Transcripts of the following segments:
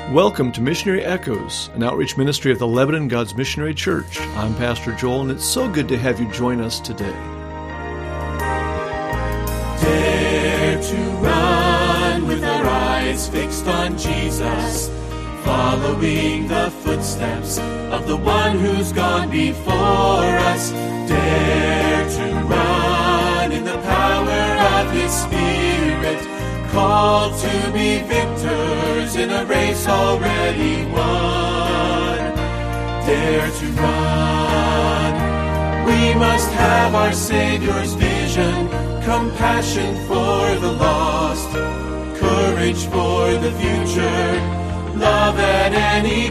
Welcome to Missionary Echoes, an outreach ministry of the Lebanon God's Missionary Church. I'm Pastor Joel, and it's so good to have you join us today. Dare to run with our eyes fixed on Jesus, following the footsteps of the one who's gone before us. Dare to run in the power of His Spirit, called to be victors in a race already won. Dare to run. We must have our Savior's vision, compassion for the lost, courage for the future, love at any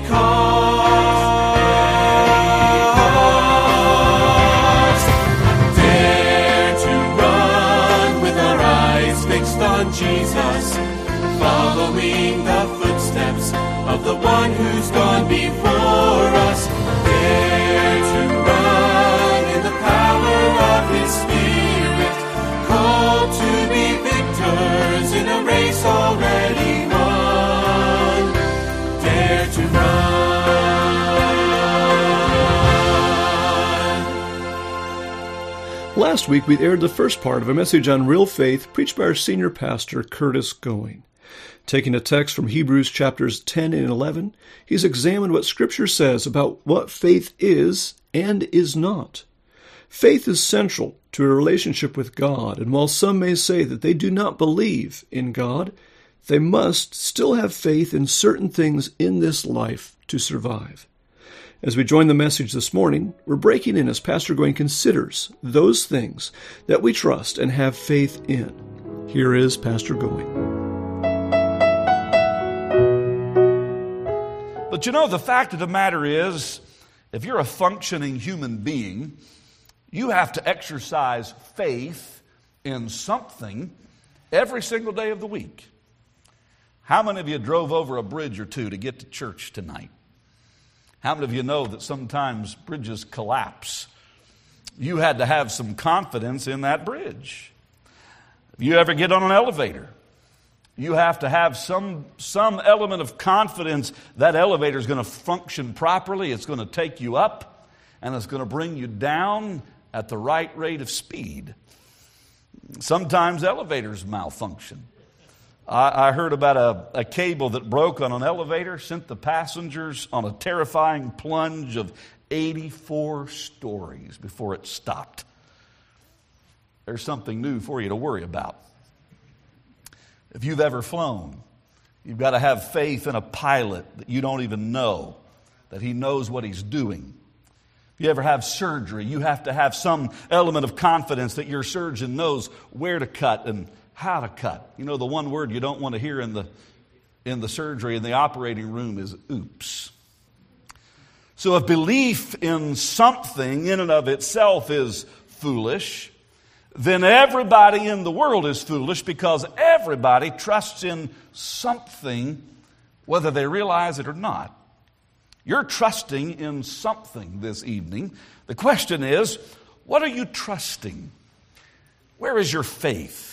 cost. Dare to run with our eyes fixed on Jesus, following the footsteps of the one who's gone before us. Dare to run in the power of His Spirit, called to be victors in a race already won. Dare to run. Last week we aired the first part of a message on real faith preached by our senior pastor, Curtis Going. Taking a text from Hebrews chapters 10 and 11, he's examined what Scripture says about what faith is and is not. Faith is central to a relationship with God, and while some may say that they do not believe in God, they must still have faith in certain things in this life to survive. As we join the message this morning, we're breaking in as Pastor Going considers those things that we trust and have faith in. Here is Pastor Going. But you know, the fact of the matter is, if you're a functioning human being, you have to exercise faith in something every single day of the week. How many of you drove over a bridge or two to get to church tonight? How many of you know that sometimes bridges collapse? You had to have some confidence in that bridge. If you ever get on an elevator, you have to have some element of confidence that elevator is going to function properly. It's going to take you up, and it's going to bring you down at the right rate of speed. Sometimes elevators malfunction. I heard about a cable that broke on an elevator, sent the passengers on a terrifying plunge of 84 stories before it stopped. There's something new for you to worry about. If you've ever flown, you've got to have faith in a pilot that you don't even know, that he knows what he's doing. If you ever have surgery, you have to have some element of confidence that your surgeon knows where to cut and how to cut. You know, the one word you don't want to hear in the surgery, in the operating room, is oops. So if belief in something in and of itself is foolish, then everybody in the world is foolish, because everybody trusts in something whether they realize it or not. You're trusting in something this evening. The question is, what are you trusting? Where is your faith?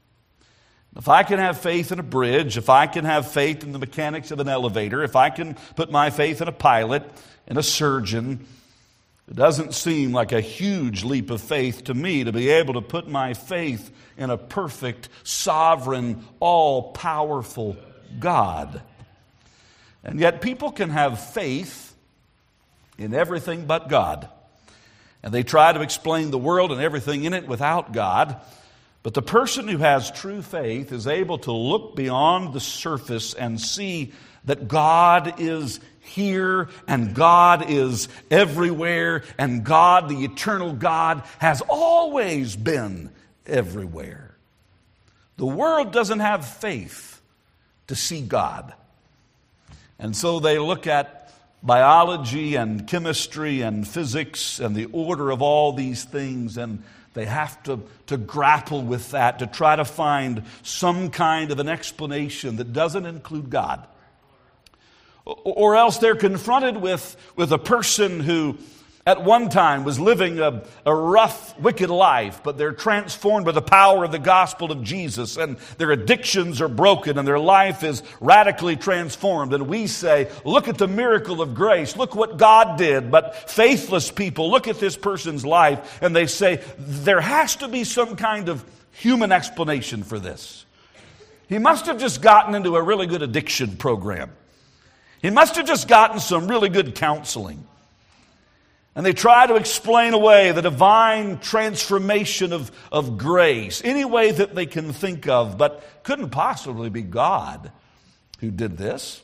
If I can have faith in a bridge, if I can have faith in the mechanics of an elevator, if I can put my faith in a pilot and a surgeon, it doesn't seem like a huge leap of faith to me to be able to put my faith in a perfect, sovereign, all-powerful God. And yet people can have faith in everything but God. And they try to explain the world and everything in it without God. But the person who has true faith is able to look beyond the surface and see that God is here and God is everywhere, and God, the eternal God, has always been everywhere. The world doesn't have faith to see God. And so they look at biology and chemistry and physics and the order of all these things, and they have to grapple with that to try to find some kind of an explanation that doesn't include God. Or else they're confronted with a person who at one time was living a rough, wicked life, but they're transformed by the power of the gospel of Jesus, and their addictions are broken, and their life is radically transformed. And we say, look at the miracle of grace. Look what God did. But faithless people look at this person's life, and they say, there has to be some kind of human explanation for this. He must have just gotten into a really good addiction program. He must have just gotten some really good counseling. And they try to explain away the divine transformation of grace any way that they can think of, but couldn't possibly be God who did this.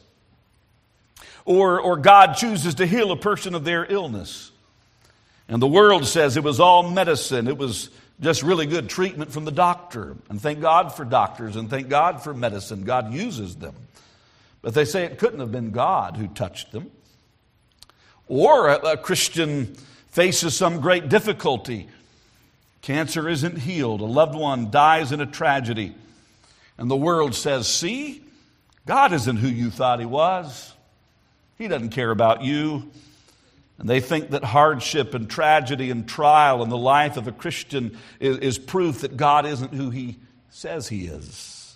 Or God chooses to heal a person of their illness. And the world says it was all medicine. It was just really good treatment from the doctor. And thank God for doctors and thank God for medicine. God uses them. But they say it couldn't have been God who touched them. Or a Christian faces some great difficulty. Cancer isn't healed. A loved one dies in a tragedy. And the world says, see, God isn't who you thought He was. He doesn't care about you. And they think that hardship and tragedy and trial in the life of a Christian is proof that God isn't who He says He is.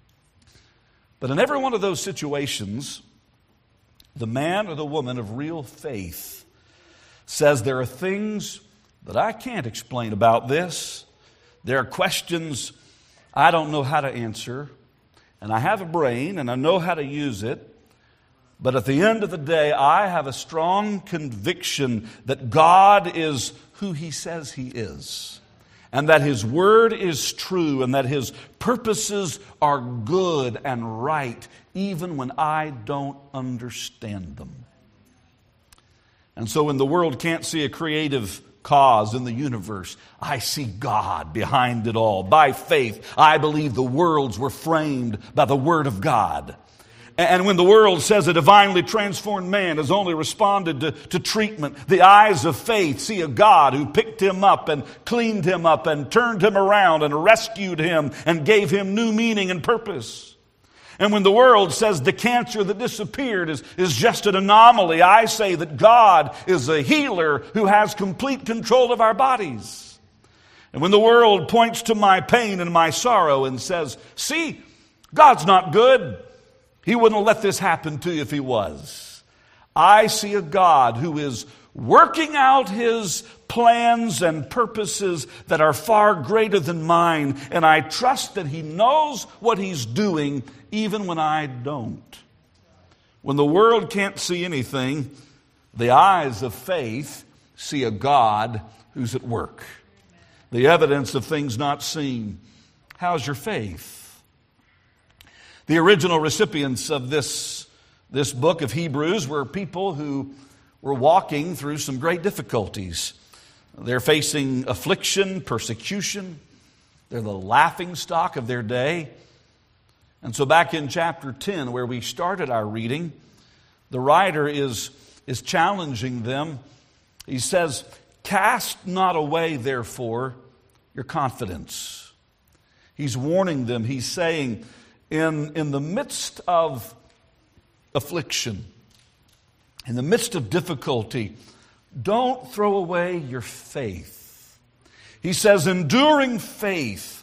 But in every one of those situations, the man or the woman of real faith says there are things that I can't explain about this. There are questions I don't know how to answer. And I have a brain and I know how to use it. But at the end of the day, I have a strong conviction that God is who He says He is. And that His word is true and that His purposes are good and right, even when I don't understand them. And so when the world can't see a creative cause in the universe, I see God behind it all. By faith, I believe the worlds were framed by the Word of God. And when the world says a divinely transformed man has only responded to treatment, the eyes of faith see a God who picked him up and cleaned him up and turned him around and rescued him and gave him new meaning and purpose. And when the world says the cancer that disappeared is just an anomaly, I say that God is a healer who has complete control of our bodies. And when the world points to my pain and my sorrow and says, see, God's not good. He wouldn't let this happen to you if He was. I see a God who is working out His plans and purposes that are far greater than mine. And I trust that He knows what He's doing even when I don't. When the world can't see anything, the eyes of faith see a God who's at work. The evidence of things not seen. How's your faith? The original recipients of this book of Hebrews were people who were walking through some great difficulties. They're facing affliction, persecution. They're the laughingstock of their day. And so back in chapter 10, where we started our reading, the writer is challenging them. He says, cast not away, therefore, your confidence. He's warning them. He's saying, in the midst of affliction, in the midst of difficulty, don't throw away your faith. He says, enduring faith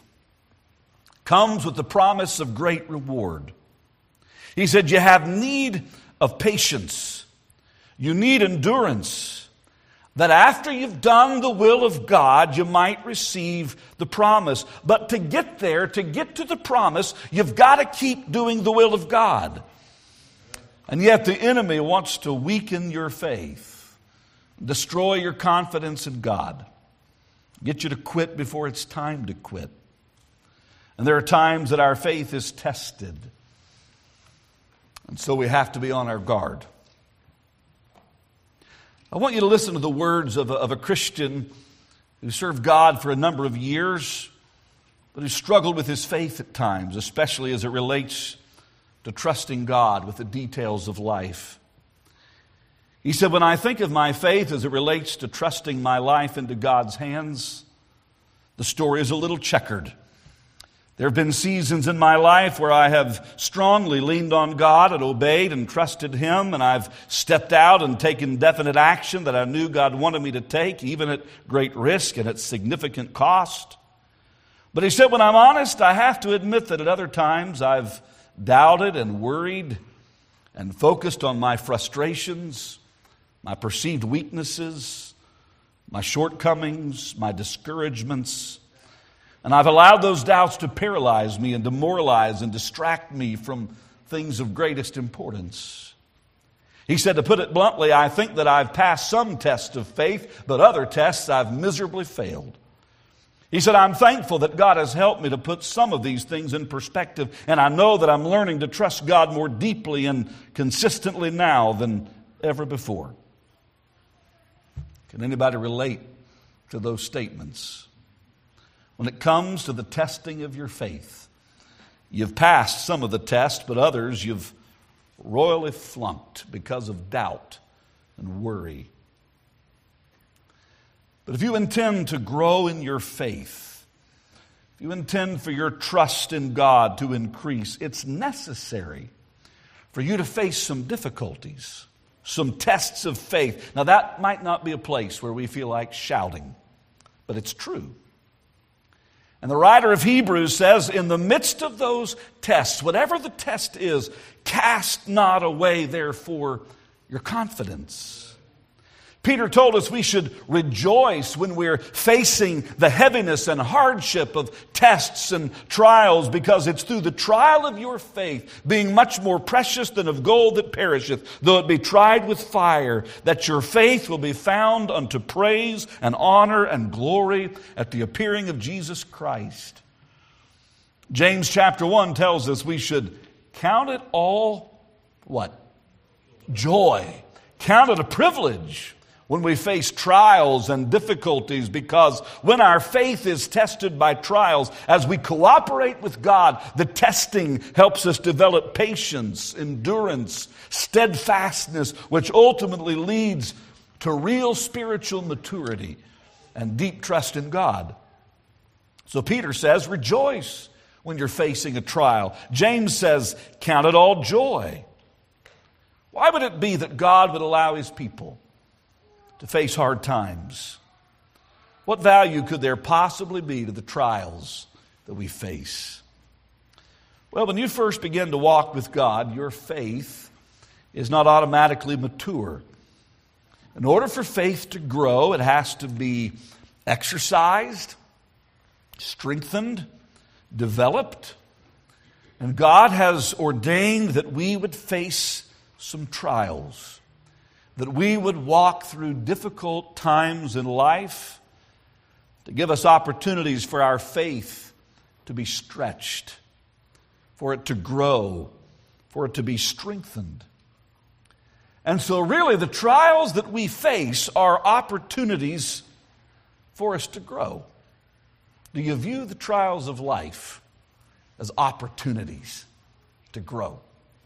comes with the promise of great reward. He said, you have need of patience. You need endurance, that after you've done the will of God, you might receive the promise. But to get there, to get to the promise, you've got to keep doing the will of God. And yet the enemy wants to weaken your faith, destroy your confidence in God, get you to quit before it's time to quit. And there are times that our faith is tested. And so we have to be on our guard. I want you to listen to the words of a Christian who served God for a number of years, but who struggled with his faith at times, especially as it relates to trusting God with the details of life. He said, when I think of my faith as it relates to trusting my life into God's hands, the story is a little checkered. There have been seasons in my life where I have strongly leaned on God and obeyed and trusted Him, and I've stepped out and taken definite action that I knew God wanted me to take, even at great risk and at significant cost. But He said, when I'm honest, I have to admit that at other times I've doubted and worried and focused on my frustrations, my perceived weaknesses, my shortcomings, my discouragements. And I've allowed those doubts to paralyze me and demoralize and distract me from things of greatest importance. He said, to put it bluntly, I think that I've passed some tests of faith, but other tests I've miserably failed. He said, I'm thankful that God has helped me to put some of these things in perspective, and I know that I'm learning to trust God more deeply and consistently now than ever before. Can anybody relate to those statements? When it comes to the testing of your faith, you've passed some of the tests, but others you've royally flunked because of doubt and worry. But if you intend to grow in your faith, if you intend for your trust in God to increase, it's necessary for you to face some difficulties, some tests of faith. Now, that might not be a place where we feel like shouting, but it's true. And the writer of Hebrews says, in the midst of those tests, whatever the test is, cast not away, therefore, your confidence. Peter told us we should rejoice when we're facing the heaviness and hardship of tests and trials, because it's through the trial of your faith, being much more precious than of gold that perisheth, though it be tried with fire, that your faith will be found unto praise and honor and glory at the appearing of Jesus Christ. James chapter 1 tells us we should count it all, what? Joy. Count it a privilege when we face trials and difficulties, because when our faith is tested by trials, as we cooperate with God, the testing helps us develop patience, endurance, steadfastness, which ultimately leads to real spiritual maturity and deep trust in God. So Peter says, rejoice when you're facing a trial. James says, count it all joy. Why would it be that God would allow His people to face hard times? What value could there possibly be to the trials that we face? Well, when you first begin to walk with God, your faith is not automatically mature. In order for faith to grow, it has to be exercised, strengthened, developed. And God has ordained that we would face some trials, that we would walk through difficult times in life to give us opportunities for our faith to be stretched, for it to grow, for it to be strengthened. And so really the trials that we face are opportunities for us to grow. Do you view the trials of life as opportunities to grow?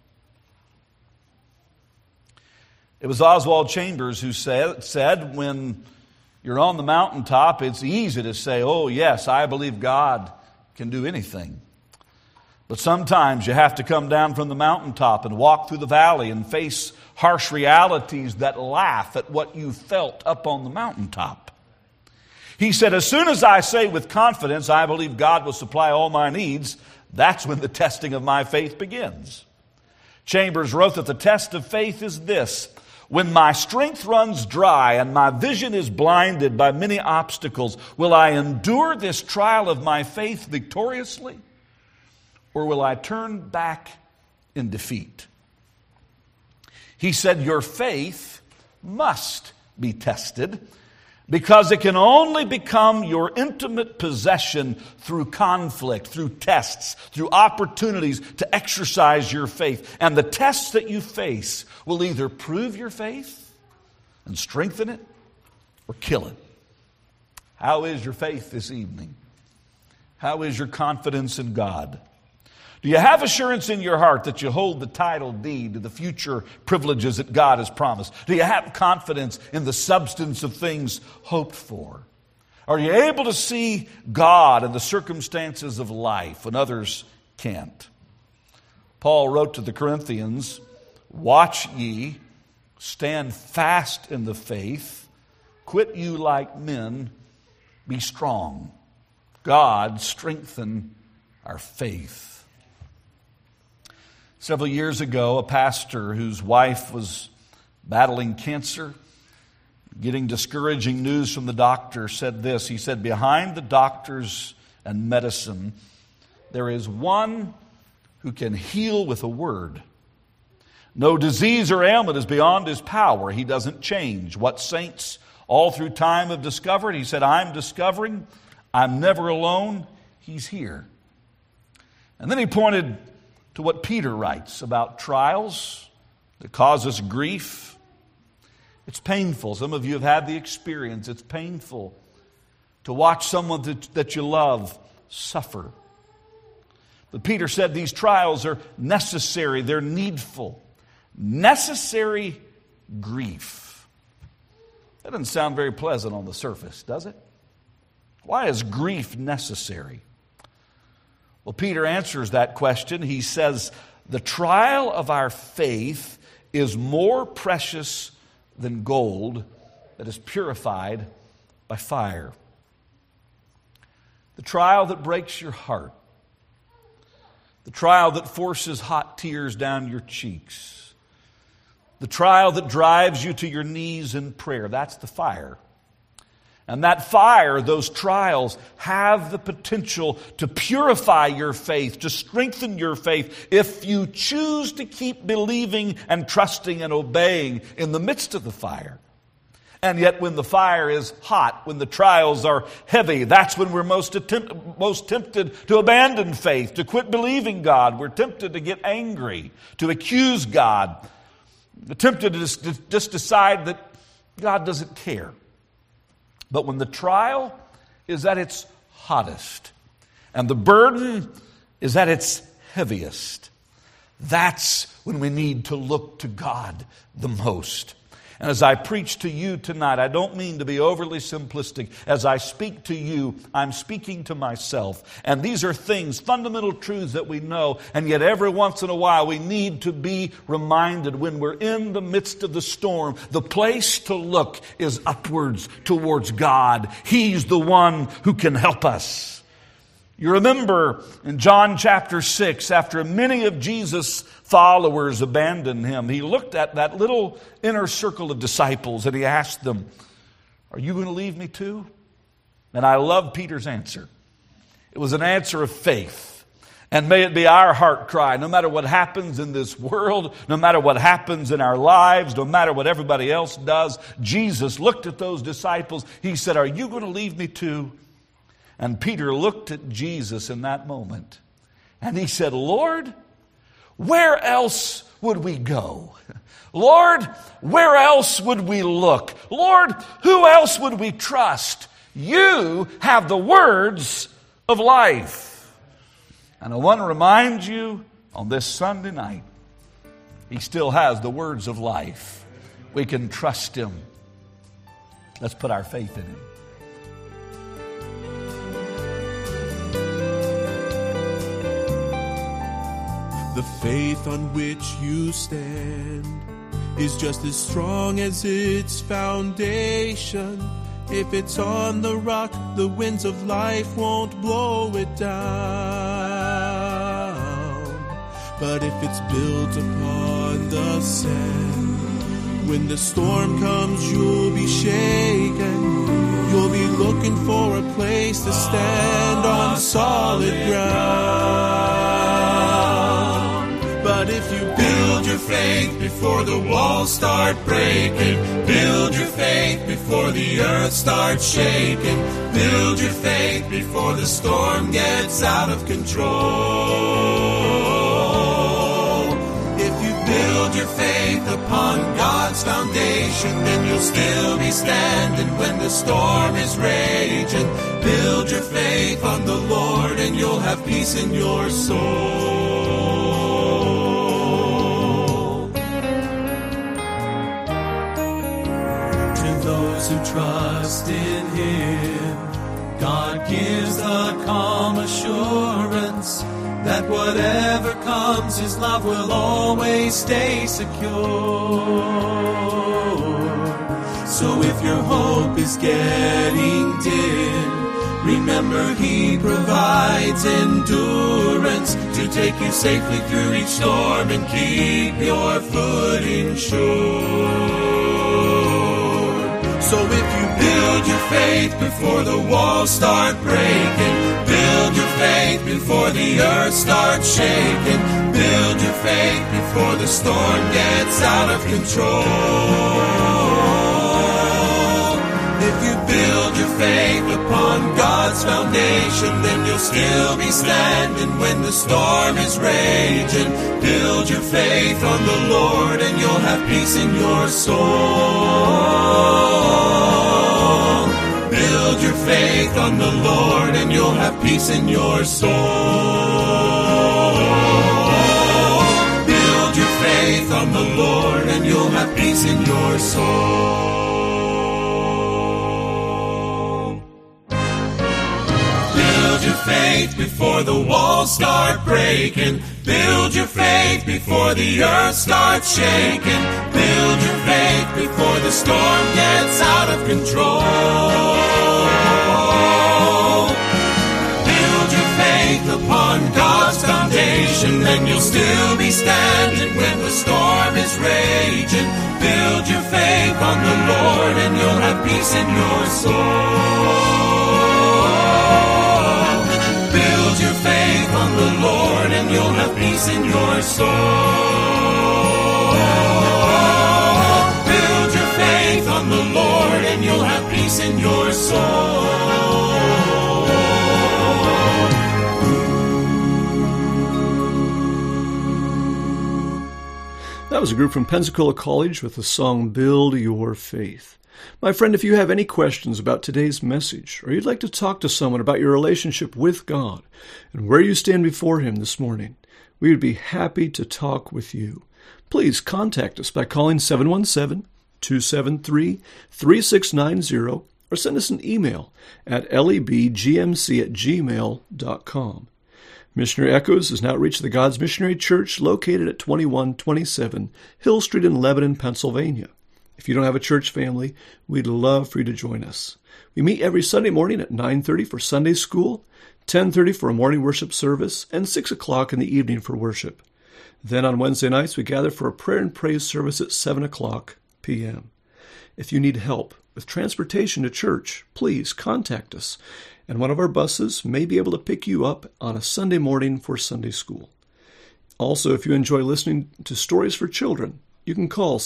It was Oswald Chambers who said, when you're on the mountaintop, it's easy to say, oh yes, I believe God can do anything. But sometimes you have to come down from the mountaintop and walk through the valley and face harsh realities that laugh at what you felt up on the mountaintop. He said, as soon as I say with confidence, I believe God will supply all my needs, that's when the testing of my faith begins. Chambers wrote that the test of faith is this: when my strength runs dry and my vision is blinded by many obstacles, will I endure this trial of my faith victoriously, or will I turn back in defeat? He said, your faith must be tested, because it can only become your intimate possession through conflict, through tests, through opportunities to exercise your faith. And the tests that you face will either prove your faith and strengthen it or kill it. How is your faith this evening? How is your confidence in God? Do you have assurance in your heart that you hold the title deed to the future privileges that God has promised? Do you have confidence in the substance of things hoped for? Are you able to see God in the circumstances of life when others can't? Paul wrote to the Corinthians, "Watch ye, stand fast in the faith, quit you like men, be strong. God strengthen our faith." Several years ago, a pastor whose wife was battling cancer, getting discouraging news from the doctor, said this. He said, "Behind the doctors and medicine, there is one who can heal with a word. No disease or ailment is beyond his power. He doesn't change." What saints all through time have discovered, he said, "I'm discovering. I'm never alone. He's here." And then he pointed to what Peter writes about trials that cause us grief. It's painful. Some of you have had the experience. It's painful to watch someone that you love suffer. But Peter said these trials are necessary. They're needful. Necessary grief. That doesn't sound very pleasant on the surface, does it? Why is grief necessary? Well, Peter answers that question. He says, the trial of our faith is more precious than gold that is purified by fire. The trial that breaks your heart, the trial that forces hot tears down your cheeks, the trial that drives you to your knees in prayer, that's the fire. And that fire, those trials, have the potential to purify your faith, to strengthen your faith, if you choose to keep believing and trusting and obeying in the midst of the fire. And yet when the fire is hot, when the trials are heavy, that's when we're most tempted to abandon faith, to quit believing God. We're tempted to get angry, to accuse God. We're tempted to just decide that God doesn't care. But when the trial is at its hottest and the burden is at its heaviest, that's when we need to look to God the most. And as I preach to you tonight, I don't mean to be overly simplistic. As I speak to you, I'm speaking to myself. And these are things, fundamental truths that we know. And yet every once in a while we need to be reminded when we're in the midst of the storm, the place to look is upwards towards God. He's the one who can help us. You remember in John chapter 6, after many of Jesus' followers abandoned him, he looked at that little inner circle of disciples and he asked them, "Are you going to leave me too?" And I love Peter's answer. It was an answer of faith. And may it be our heart cry, no matter what happens in this world, no matter what happens in our lives, no matter what everybody else does, Jesus looked at those disciples. He said, "Are you going to leave me too?" And Peter looked at Jesus in that moment and he said, "Lord, where else would we go? Lord, where else would we look? Lord, who else would we trust? You have the words of life." And I want to remind you on this Sunday night, He still has the words of life. We can trust Him. Let's put our faith in Him. The faith on which you stand is just as strong as its foundation. If it's on the rock, the winds of life won't blow it down. But if it's built upon the sand, when the storm comes, you'll be shaken. You'll be looking for a place to stand on solid ground. But if you build your faith before the walls start breaking, build your faith before the earth starts shaking, build your faith before the storm gets out of control. If you build your faith upon God's foundation, then you'll still be standing when the storm is raging. Build your faith on the Lord and you'll have peace in your soul. Those who trust in Him God gives the calm assurance that whatever comes, His love will always stay secure. So if your hope is getting dim, remember He provides endurance to take you safely through each storm and keep your footing sure. So if you build your faith before the walls start breaking, build your faith before the earth starts shaking, build your faith before the storm gets out of control. If you build your faith upon God's foundation, then you'll still be standing when the storm is raging. Build your faith on the Lord and you'll have peace in your soul. Build your faith on the Lord and you'll have peace in your soul. Build your faith on the Lord and you'll have peace in your soul. Build your faith before the walls start breaking. Build your faith before the earth starts shaking. Build your faith before the storm gets out of control. Build your faith upon God's foundation, then you'll still be standing when the storm is raging. Build your faith on the Lord and you'll have peace in your soul. Build your faith on the Lord and you'll have peace in your soul. Build your faith on the Lord and you'll have peace in your soul. That was a group from Pensacola College with the song Build Your Faith. My friend, if you have any questions about today's message, or you'd like to talk to someone about your relationship with God and where you stand before Him this morning, we would be happy to talk with you. Please contact us by calling 717-273-3690 or send us an email at lebgmc@gmail.com. Missionary Echoes is an outreach of the God's Missionary Church located at 2127 Hill Street in Lebanon, Pennsylvania. If you don't have a church family, we'd love for you to join us. We meet every Sunday morning at 9:30 for Sunday school, 10:30 for a morning worship service, and 6 o'clock in the evening for worship. Then on Wednesday nights, we gather for a prayer and praise service at 7 o'clock p.m. If you need help with transportation to church, please contact us, and one of our buses may be able to pick you up on a Sunday morning for Sunday school. Also, if you enjoy listening to stories for children, you can call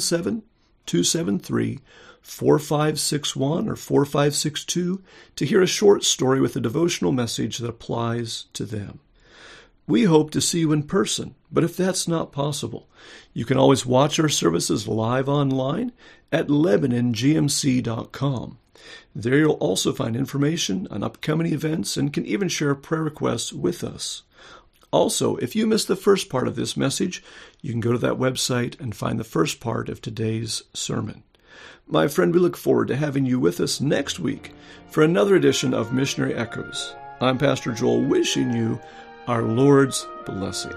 717-273-4561 or 4562 to hear a short story with a devotional message that applies to them. We hope to see you in person, but if that's not possible, you can always watch our services live online at LebanonGMC.com. There you'll also find information on upcoming events and can even share prayer requests with us. Also, if you missed the first part of this message, you can go to that website and find the first part of today's sermon. My friend, we look forward to having you with us next week for another edition of Missionary Echoes. I'm Pastor Joel, wishing you our Lord's blessing.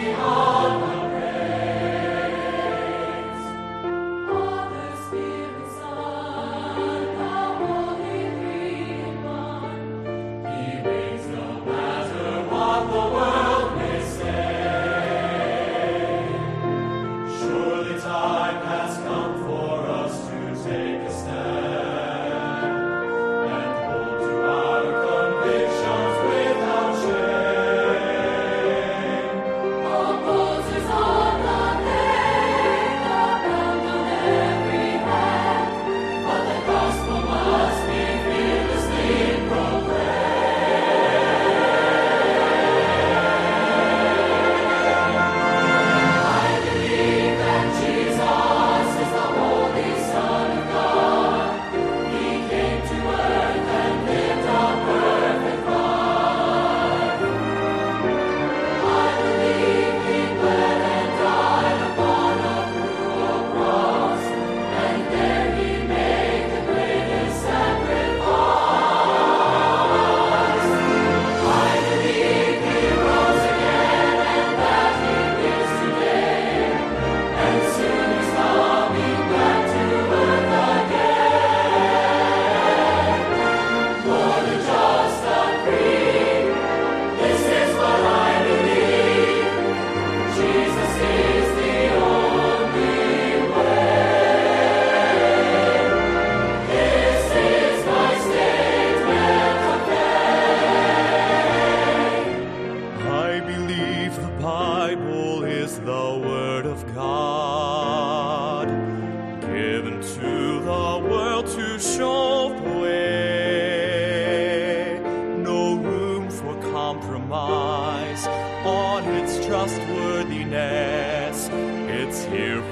Father, Spirit,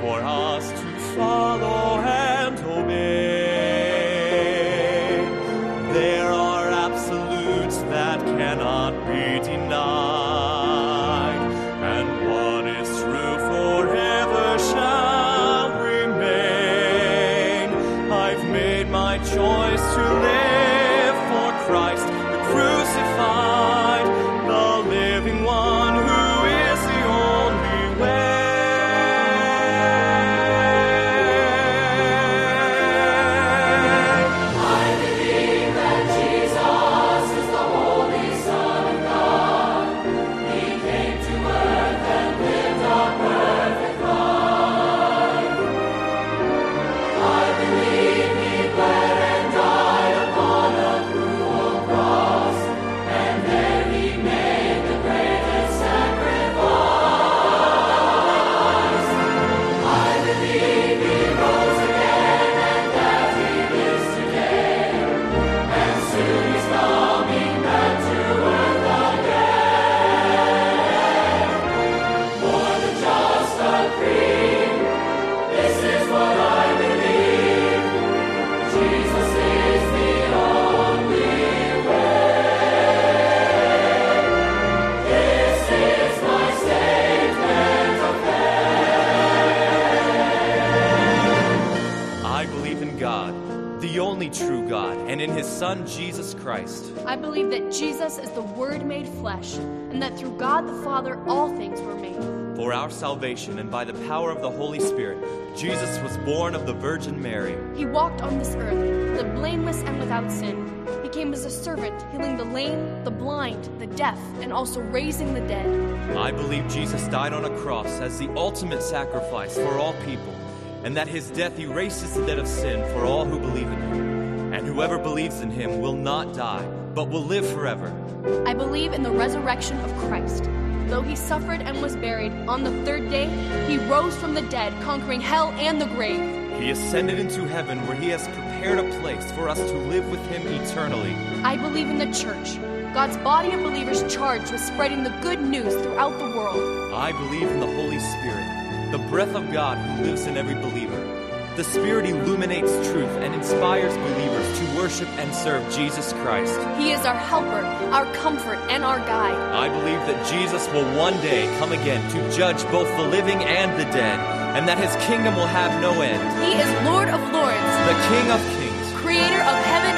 for us to follow and obey. There are absolutes that cannot be denied, and what is true forever shall remain. I've made my choice to live for Christ, the crucified, the living one who is the only way. True God, and in his Son, Jesus Christ. I believe that Jesus is the Word made flesh, and that through God the Father all things were made. For our salvation and by the power of the Holy Spirit, Jesus was born of the Virgin Mary. He walked on this earth, lived blameless and without sin. He came as a servant, healing the lame, the blind, the deaf, and also raising the dead. I believe Jesus died on a cross as the ultimate sacrifice for all people, and that his death erases the debt of sin for all who believe in him. And whoever believes in him will not die, but will live forever. I believe in the resurrection of Christ. Though he suffered and was buried, on the third day he rose from the dead, conquering hell and the grave. He ascended into heaven, where he has prepared a place for us to live with him eternally. I believe in the church, God's body of believers charged with spreading the good news throughout the world. I believe in the Holy Spirit, the breath of God who lives in every believer. The Spirit illuminates truth and inspires believers to worship and serve Jesus Christ. He is our helper, our comfort, and our guide. I believe that Jesus will one day come again to judge both the living and the dead, and that his kingdom will have no end. He is Lord of Lords, the King of Kings, Creator of heaven